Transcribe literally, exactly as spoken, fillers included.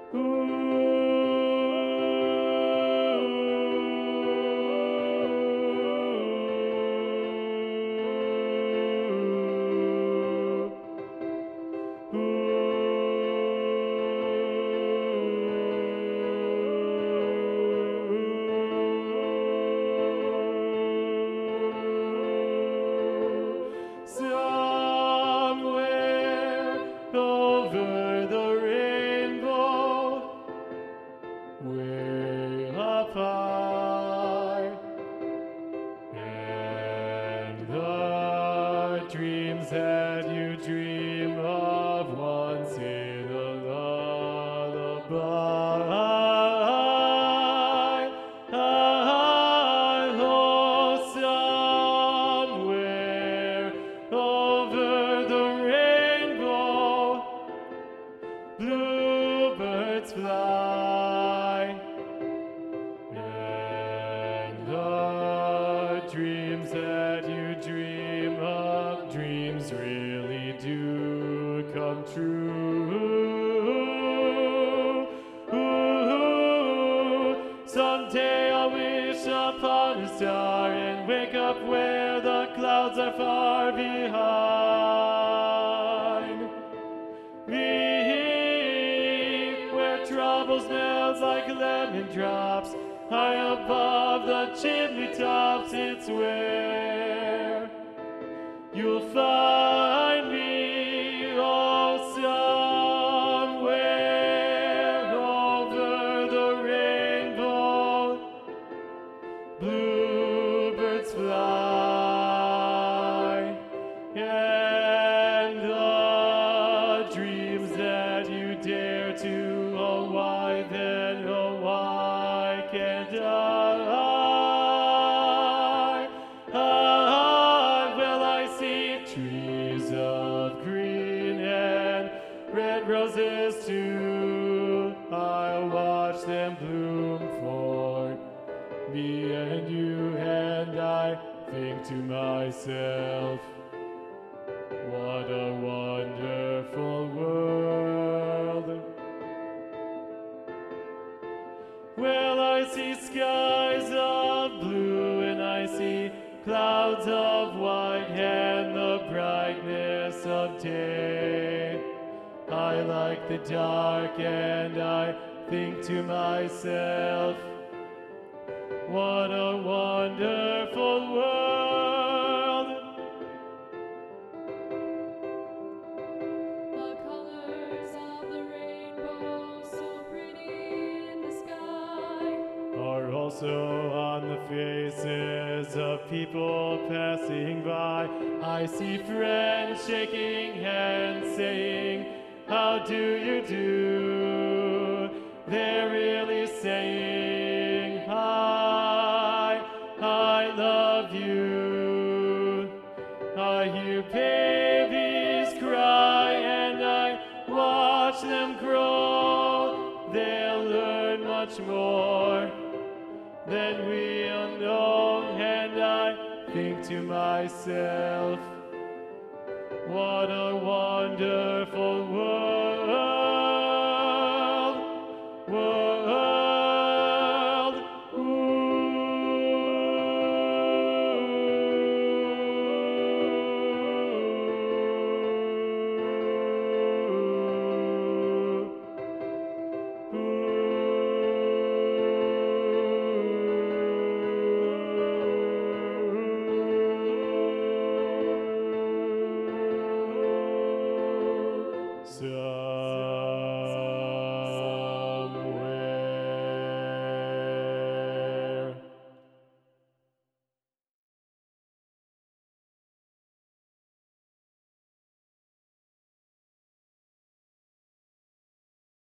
Somewhere over the rainbow, way up high, and the dreams that you dream of once in a lullaby. Oh, somewhere over the rainbow, bluebirds fly, and the dreams that you dream of, dreams really do come true. Ooh, someday I'll wish upon a star and wake up where the clouds are far behind me, where trouble smells like lemon drops, high above the chimney tops. It's where you'll find me. Oh, somewhere over the rainbow, bluebirds fly, and the dreams that you dare to, oh why then, oh why can't I? Ah, well, I see trees of green and red roses too. I'll watch them bloom for me and you, and I think to myself, what a wonderful world. Well, I see skies of blue and I see clouds of white and the brightness of day. I like the dark and I think to myself, what a wonderful world. The colors of the rainbow, so pretty in the sky, Are also on the faces of people passing by. I see friends shaking hands saying, how do you do? They're really saying, hi, I love you. I hear babies cry and I watch them grow. They'll learn much more than we'll know, and I think to myself, what a wonderful world.